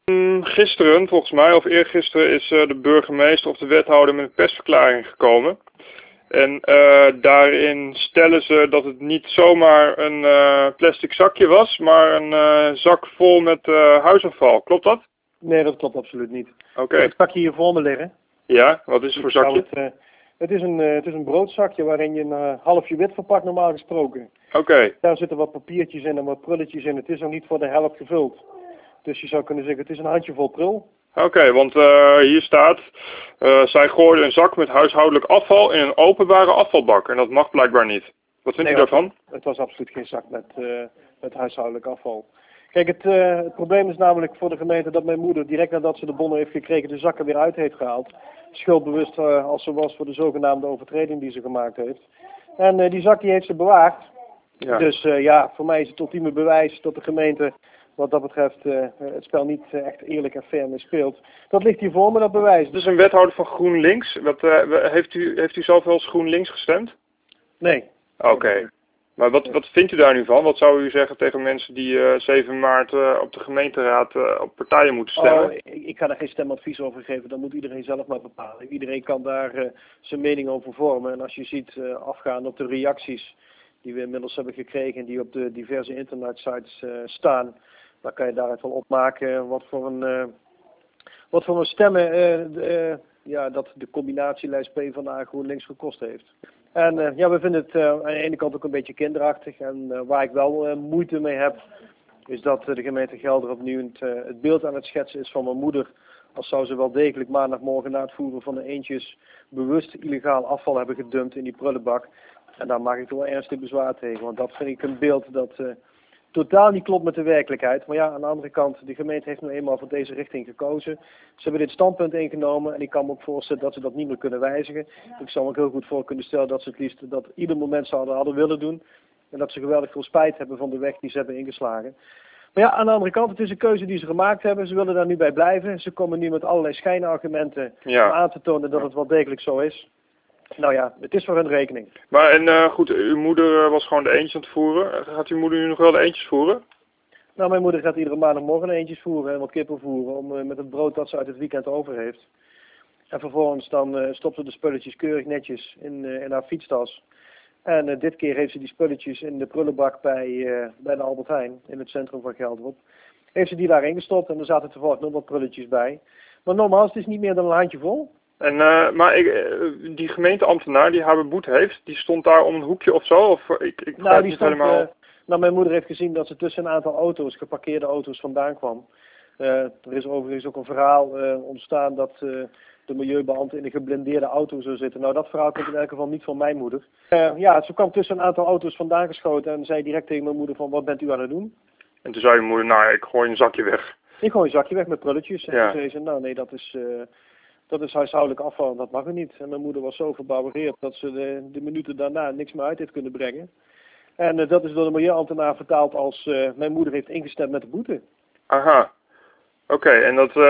Gisteren, volgens mij, of eergisteren, is de burgemeester of de wethouder met een persverklaring gekomen. En daarin stellen ze dat het niet zomaar een plastic zakje was, maar een zak vol met huisafval. Klopt dat? Nee, dat klopt absoluut niet. Oké. Het zakje hier voor me liggen. Ja, wat is het voor zakje? Het is een broodzakje waarin je een halfje wit verpakt normaal gesproken. Oké. Daar zitten wat papiertjes in en wat prulletjes in. Het is nog niet voor de helft gevuld. Dus je zou kunnen zeggen, het is een handjevol prul. Oké, want hier staat, zij gooide een zak met huishoudelijk afval in een openbare afvalbak. En dat mag blijkbaar niet. Wat vindt u daarvan? Het was absoluut geen zak met huishoudelijk afval. Kijk, het probleem is namelijk voor de gemeente dat mijn moeder, direct nadat ze de bonnen heeft gekregen, de zakken weer uit heeft gehaald. Schuldbewust als ze was voor de zogenaamde overtreding die ze gemaakt heeft. En die zak die heeft ze bewaard. Ja. Dus ja, voor mij is het ultieme bewijs dat de gemeente wat dat betreft het spel niet echt eerlijk en fair mee speelt. Dat ligt hier voor me, dat bewijs. Dus een wethouder van GroenLinks. Heeft u zelf wel eens GroenLinks gestemd? Nee. Oké. Maar wat vindt u daar nu van? Wat zou u zeggen tegen mensen die 7 maart op de gemeenteraad op partijen moeten stemmen? Ik ga daar geen stemadvies over geven, dat moet iedereen zelf maar bepalen. Iedereen kan daar zijn mening over vormen. En als je ziet afgaan op de reacties die we inmiddels hebben gekregen en die op de diverse internetsites staan, dan kan je daaruit wel opmaken wat voor een stemmen dat de combinatielijst PvdA GroenLinks gekost heeft. En ja, we vinden het aan de ene kant ook een beetje kinderachtig. En waar ik wel moeite mee heb, is dat de gemeente Gelder opnieuw het beeld aan het schetsen is van mijn moeder. Als zou ze wel degelijk maandagmorgen na het voeren van de eendjes bewust illegaal afval hebben gedumpt in die prullenbak. En daar maak ik toch wel ernstig bezwaar tegen. Want dat vind ik een beeld dat totaal niet klopt met de werkelijkheid. Maar ja, aan de andere kant, de gemeente heeft nu eenmaal voor deze richting gekozen. Ze hebben dit standpunt ingenomen en ik kan me ook voorstellen dat ze dat niet meer kunnen wijzigen. Ik zou me ook heel goed voor kunnen stellen dat ze het liefst dat ieder moment hadden willen doen. En dat ze geweldig veel spijt hebben van de weg die ze hebben ingeslagen. Maar ja, aan de andere kant, het is een keuze die ze gemaakt hebben. Ze willen daar nu bij blijven. Ze komen nu met allerlei schijnargumenten om aan te tonen dat het wel degelijk zo is. Nou ja, het is voor hun rekening. Maar en goed, uw moeder was gewoon de eendjes aan het voeren. Gaat uw moeder nu nog wel de eendjes voeren? Nou, mijn moeder gaat iedere maandagmorgen eendjes voeren en wat kippen voeren met het brood dat ze uit het weekend over heeft. En vervolgens dan stopt ze de spulletjes keurig netjes in haar fietstas. En dit keer heeft ze die spulletjes in de prullenbak bij de Albert Heijn in het centrum van Gelderop. Heeft ze die daarin gestopt en er zaten toevallig nog wat prulletjes bij. Maar nogmaals, het is niet meer dan een handje vol. En, maar die gemeenteambtenaar die haar beboet heeft, die stond daar om een hoekje of zo? Of, ik nou, die stond, helemaal... mijn moeder heeft gezien dat ze tussen een aantal auto's, geparkeerde auto's, vandaan kwam. Er is overigens ook een verhaal ontstaan dat de milieubeambte in een geblindeerde auto zou zitten. Nou, dat verhaal komt in elk geval niet van mijn moeder. Ja, ze kwam tussen een aantal auto's vandaan geschoten en zei direct tegen mijn moeder van, wat bent u aan het doen? En toen zei je moeder, nou, ik gooi een zakje weg. Ik gooi een zakje weg met prulletjes. En ja. toen zei ze, nou nee, dat is huishoudelijk afval en dat mag er niet. En mijn moeder was zo verbouwereerd dat ze de minuten daarna niks meer uit heeft kunnen brengen. En dat is door de milieuambtenaar vertaald als mijn moeder heeft ingestemd met de boete. Aha. Oké, en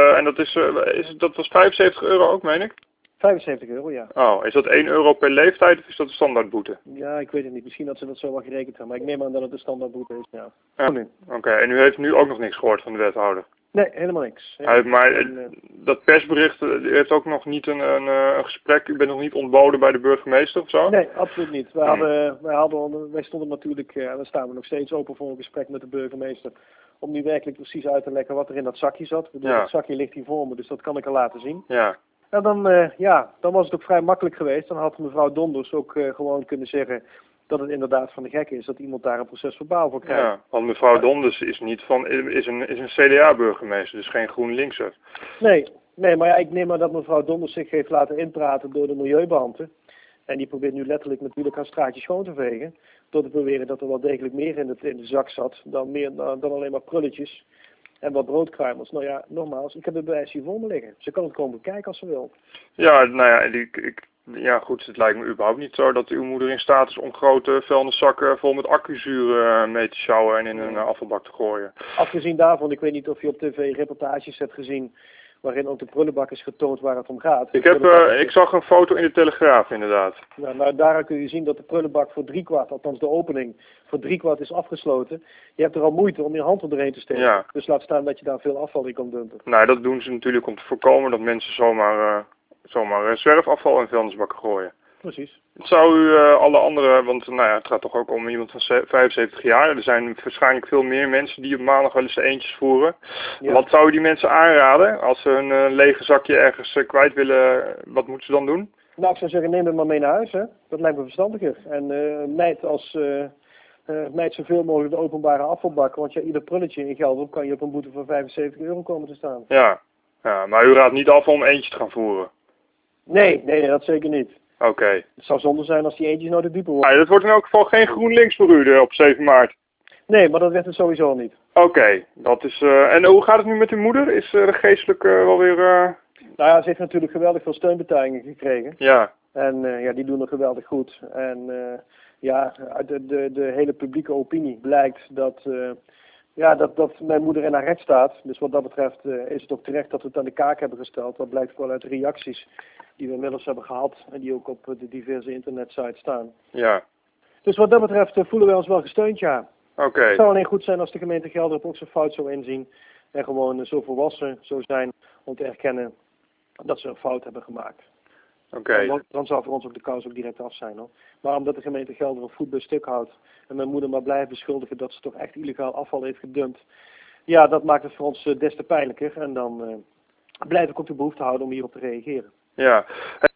dat was €75 ook, meen ik? €75, ja. Oh, is dat €1 per leeftijd of is dat de standaardboete? Ja, ik weet het niet. Misschien dat ze dat zo wel gerekend hebben. Maar ik neem aan dat het de standaardboete is, ja. Oké, en u heeft nu ook nog niks gehoord van de wethouder? Nee, helemaal niks. Maar dat persbericht, u heeft ook nog niet een gesprek, u bent nog niet ontboden bij de burgemeester of zo? Nee, absoluut niet. Wij stonden natuurlijk, en daar staan we nog steeds open voor een gesprek met de burgemeester. Om nu werkelijk precies uit te leggen wat er in dat zakje zat. Dat zakje ligt hier voor me, dus dat kan ik er laten zien. Ja. En dan was het ook vrij makkelijk geweest. Dan had mevrouw Donders ook gewoon kunnen zeggen dat het inderdaad van de gek is dat iemand daar een procesverbaal voor krijgt. Ja, want mevrouw Donders is een CDA-burgemeester, dus geen GroenLinkser. Nee, maar ja, ik neem aan dat mevrouw Donders zich heeft laten inpraten door de milieubeambte. En die probeert nu letterlijk natuurlijk haar straatje schoon te vegen. Door te beweren dat er wel degelijk meer in de zak zat dan alleen maar prulletjes. En wat broodkruimels. Nou ja, nogmaals, ik heb het bewijs hier voor me liggen. Ze kan het komen bekijken als ze wil. Ja, nou ja, goed, het lijkt me überhaupt niet zo dat uw moeder in staat is om grote vuilniszakken vol met accuzuur mee te sjouwen en in een afvalbak te gooien. Afgezien daarvan, ik weet niet of je op tv reportages hebt gezien waarin ook de prullenbak is getoond waar het om gaat. Ik zag een foto in de Telegraaf inderdaad. Ja, nou, daar kun je zien dat de prullenbak voor 3/4, althans de opening, voor 3/4 is afgesloten. Je hebt er al moeite om je hand er doorheen te steken. Ja. Dus laat staan dat je daar veel afval in kan dumpen. Nou, dat doen ze natuurlijk om te voorkomen dat mensen zomaar zwerfafval in vuilnisbakken gooien. Precies. Zou u alle andere, want nou ja, het gaat toch ook om iemand van 75 jaar. Er zijn waarschijnlijk veel meer mensen die op maandag wel eens eentjes voeren. Ja. Wat zou u die mensen aanraden? Als ze een lege zakje ergens kwijt willen, wat moeten ze dan doen? Nou, ik zou zeggen, neem het maar mee naar huis, hè. Dat lijkt me verstandiger. En mijd zoveel mogelijk de openbare afvalbak. Want ja, ieder prulletje in Gelderop kan je op een boete van €75 komen te staan. Ja, maar u raadt niet af om eentjes te gaan voeren? Nee, dat zeker niet. Oké. Het zou zonde zijn als die eentjes nou de dupe worden. Ja, dat wordt in elk geval geen GroenLinks voor u op 7 maart. Nee, maar dat werd het sowieso niet. Oké, dat is... en hoe gaat het nu met uw moeder? Is de geestelijk wel weer... Nou ja, ze heeft natuurlijk geweldig veel steunbetuigingen gekregen. Ja. En die doen er geweldig goed. En uit de hele publieke opinie blijkt dat mijn moeder in haar recht staat. Dus wat dat betreft is het ook terecht dat we het aan de kaak hebben gesteld. Dat blijkt wel uit de reacties die we inmiddels hebben gehad. En die ook op de diverse internetsites staan. Ja. Dus wat dat betreft voelen wij ons wel gesteund, ja. Oké. Het zou alleen goed zijn als de gemeente Gelderop ook zijn fout zou inzien. En gewoon zo volwassen zou zijn om te erkennen dat ze een fout hebben gemaakt. Oké. Dan zou voor ons ook de kous ook direct af zijn, hoor. Maar omdat de gemeente Gelderop voet bij stuk houdt en mijn moeder maar blijft beschuldigen dat ze toch echt illegaal afval heeft gedumpt. Ja, dat maakt het voor ons des te pijnlijker. En dan blijf ik ook de behoefte houden om hierop te reageren. Ja.